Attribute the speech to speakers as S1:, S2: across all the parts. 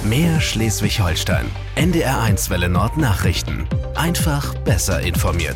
S1: Mehr Schleswig-Holstein. NDR1 Welle Nord Nachrichten. Einfach besser informiert.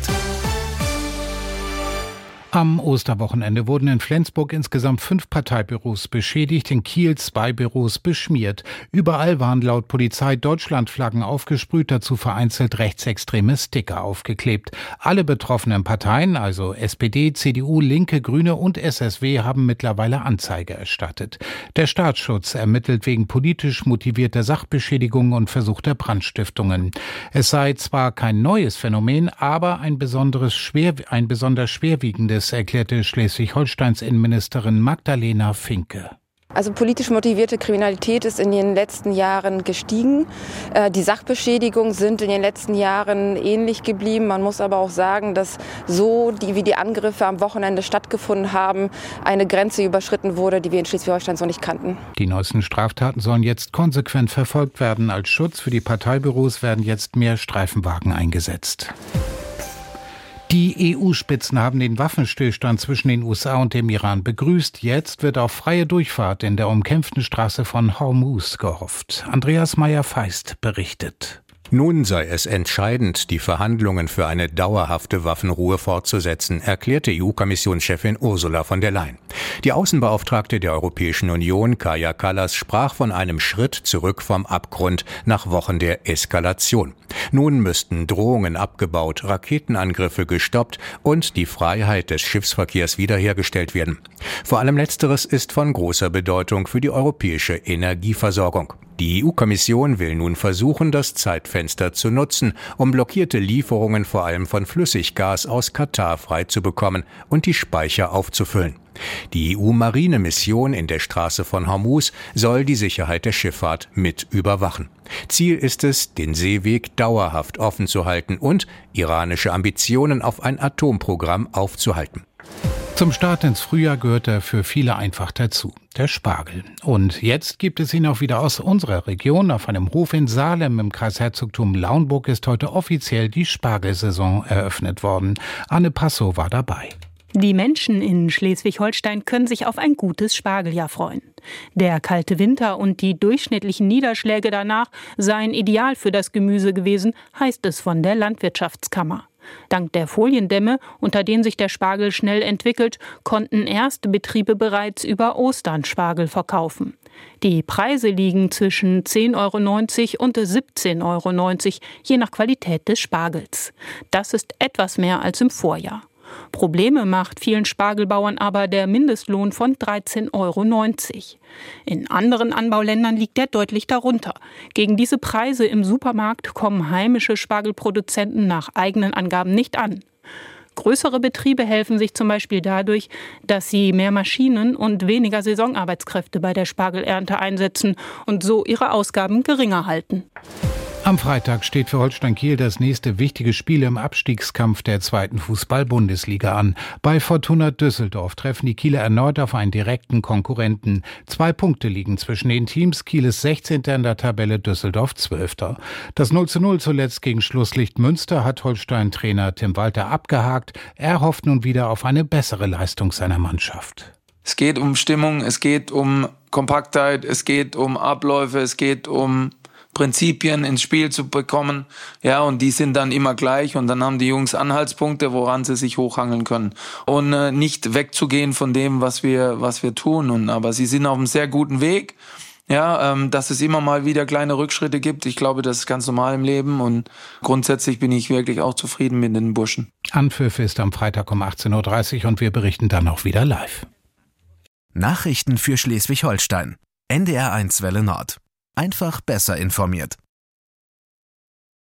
S2: Am Osterwochenende wurden in Flensburg insgesamt 5 Parteibüros beschädigt, in Kiel 2 Büros beschmiert. Überall waren laut Polizei Deutschlandflaggen aufgesprüht, dazu vereinzelt rechtsextreme Sticker aufgeklebt. Alle betroffenen Parteien, also SPD, CDU, Linke, Grüne und SSW, haben mittlerweile Anzeige erstattet. Der Staatsschutz ermittelt wegen politisch motivierter Sachbeschädigung und versuchter Brandstiftungen. Es sei zwar kein neues Phänomen, aber ein besonders schwerwiegendes, erklärte Schleswig-Holsteins Innenministerin Magdalena Finke.
S3: Also politisch motivierte Kriminalität ist in den letzten Jahren gestiegen. Die Sachbeschädigungen sind in den letzten Jahren ähnlich geblieben. Man muss aber auch sagen, dass wie die Angriffe am Wochenende stattgefunden haben, eine Grenze überschritten wurde, die wir in Schleswig-Holstein so nicht kannten.
S2: Die neuesten Straftaten sollen jetzt konsequent verfolgt werden. Als Schutz für die Parteibüros werden jetzt mehr Streifenwagen eingesetzt. Die EU-Spitzen haben den Waffenstillstand zwischen den USA und dem Iran begrüßt. Jetzt wird auf freie Durchfahrt in der umkämpften Straße von Hormuz gehofft. Andreas Meyer-Feist berichtet.
S4: Nun sei es entscheidend, die Verhandlungen für eine dauerhafte Waffenruhe fortzusetzen, erklärte EU-Kommissionschefin Ursula von der Leyen. Die Außenbeauftragte der Europäischen Union, Kaja Kallas, sprach von einem Schritt zurück vom Abgrund nach Wochen der Eskalation. Nun müssten Drohungen abgebaut, Raketenangriffe gestoppt und die Freiheit des Schiffsverkehrs wiederhergestellt werden. Vor allem Letzteres ist von großer Bedeutung für die europäische Energieversorgung. Die EU-Kommission will nun versuchen, das Zeitfenster zu nutzen, um blockierte Lieferungen vor allem von Flüssiggas aus Katar freizubekommen und die Speicher aufzufüllen. Die EU-Marinemission in der Straße von Hormuz soll die Sicherheit der Schifffahrt mit überwachen. Ziel ist es, den Seeweg dauerhaft offen zu halten und iranische Ambitionen auf ein Atomprogramm aufzuhalten.
S2: Zum Start ins Frühjahr gehört er für viele einfach dazu, der Spargel. Und jetzt gibt es ihn auch wieder aus unserer Region. Auf einem Hof in Salem im Kreisherzogtum Lauenburg ist heute offiziell die Spargelsaison eröffnet worden. Anne Passow war dabei.
S5: Die Menschen in Schleswig-Holstein können sich auf ein gutes Spargeljahr freuen. Der kalte Winter und die durchschnittlichen Niederschläge danach seien ideal für das Gemüse gewesen, heißt es von der Landwirtschaftskammer. Dank der Foliendämme, unter denen sich der Spargel schnell entwickelt, konnten erste Betriebe bereits über Ostern Spargel verkaufen. Die Preise liegen zwischen 10,90 € und 17,90 €, je nach Qualität des Spargels. Das ist etwas mehr als im Vorjahr. Probleme macht vielen Spargelbauern aber der Mindestlohn von 13,90 €. In anderen Anbauländern liegt er deutlich darunter. Gegen diese Preise im Supermarkt kommen heimische Spargelproduzenten nach eigenen Angaben nicht an. Größere Betriebe helfen sich zum Beispiel dadurch, dass sie mehr Maschinen und weniger Saisonarbeitskräfte bei der Spargelernte einsetzen und so ihre Ausgaben geringer halten.
S2: Am Freitag steht für Holstein Kiel das nächste wichtige Spiel im Abstiegskampf der 2. Fußball-Bundesliga an. Bei Fortuna Düsseldorf treffen die Kieler erneut auf einen direkten Konkurrenten. 2 Punkte liegen zwischen den Teams. Kiel ist 16. in der Tabelle, Düsseldorf 12. Das 0:0 zuletzt gegen Schlusslicht Münster hat Holstein-Trainer Tim Walter abgehakt. Er hofft nun wieder auf eine bessere Leistung seiner Mannschaft.
S6: Es geht um Stimmung, es geht um Kompaktheit, es geht um Abläufe, es geht um Prinzipien ins Spiel zu bekommen, ja, und die sind dann immer gleich und dann haben die Jungs Anhaltspunkte, woran sie sich hochhangeln können und nicht wegzugehen von dem, was wir tun, aber sie sind auf einem sehr guten Weg, ja, dass es immer mal wieder kleine Rückschritte gibt. Ich glaube, das ist ganz normal im Leben und grundsätzlich bin ich wirklich auch zufrieden mit den Burschen.
S2: Anpfiff ist am Freitag um 18:30 Uhr und wir berichten dann auch wieder live.
S1: Nachrichten für Schleswig-Holstein. NDR1 Welle Nord. Einfach besser informiert.